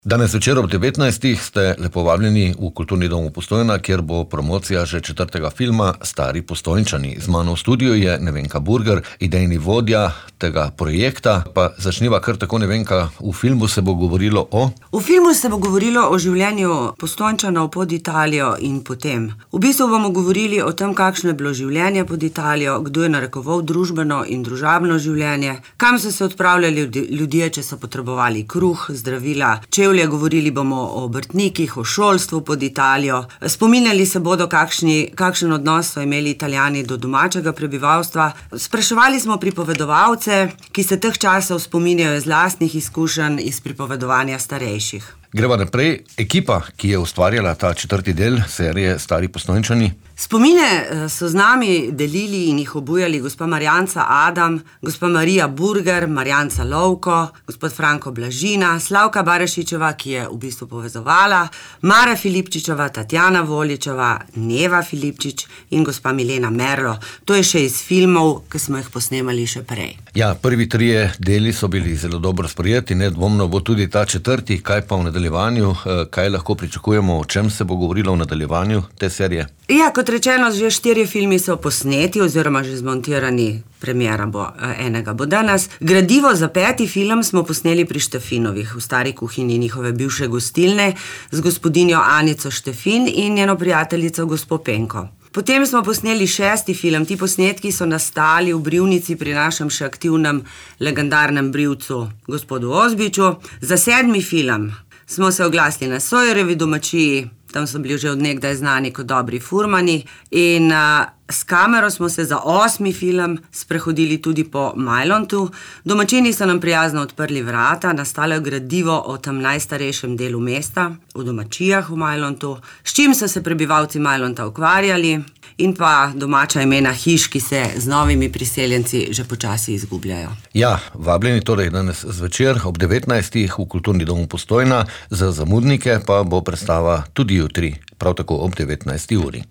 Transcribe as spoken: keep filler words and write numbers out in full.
Danes večer ob devetnajstih ste lepo vabljeni v Kulturni dom v Postojna, kjer bo promocija že četrtega filma Stari Postojnčani. Z mano v studiu je Nevenka Burger, idejni vodja tega projekta. Pa začniva kar tako, Nevenka, v filmu se bo govorilo o... V filmu se bo govorilo o življenju Postojnčanov pod Italijo in potem. V bistvu bomo govorili o tem, kakšno je bilo življenje pod Italijo, kdo je narekoval družbeno in družabno življenje, kam so se odpravljali ljudje, če so potrebovali kruh, zdravila, čevlje, govorili bomo o obrtnikih, o šolstvu pod Italijo. Spominjali se bodo, kakšni, kakšen odnos so imeli Italijani do domačega prebivalstva. Spraševali smo pripovedovalce, ki se teh časov spominjajo iz lastnih izkušenj iz pripovedovanja starejših. Greva naprej. Ekipa, ki je ustvarjala ta četrti del serije Stari Postojnčani. Spomine so z nami delili in jih obujali gospa Marjanca Adam, gospa Marija Burger, Marjanca Lovko, gospod Franko Blažina, Slavka Barašičeva, ki je v bistvu povezovala, Mara Filipčičeva, Tatjana Voličeva, Neva Filipčič in gospa Milena Merlo. To je še iz filmov, ki smo jih posnemali še prej. Ja, prvi trije deli so bili zelo dobro sprejeti, nedvomno bo tudi ta četrti. Kaj pa v nadaljevanju, kaj lahko pričakujemo, o čem se bo govorilo v nadaljevanju te serije? Ja, kot rečeno, že štirje filmi so posneti oziroma že zmontirani, premiera bo enega bo danes. Gradivo za peti film smo posneli pri Štefinovih, v stari kuhinji njihove bivše gostilne, z gospodinjo Anico Štefin in njeno prijateljico gospo Penko. Potem smo posneli šesti film. Ti posnetki so nastali v brivnici pri našem še aktivnem legendarnem brivcu gospodu Ozbiču. Za sedmi film smo se oglasili na Sojrevi domačiji, tam so bili že od nekdaj znani kot dobri furmani, in a, s kamero smo se za osmi film sprehodili tudi po Majlontu. Domačini so nam prijazno odprli vrata, nastalo je gradivo o tem najstarejšem delu mesta, v domačijah v Majlontu, s čim so se prebivalci Majlonta ukvarjali, in pa domača imena hiš, ki se z novimi priseljenci že počasi izgubljajo. Ja, vabljeni torej danes zvečer ob devetnajstih v Kulturni dom Postojna, za zamudnike pa bo predstava tudi jutri, prav tako ob devetnajsti uri.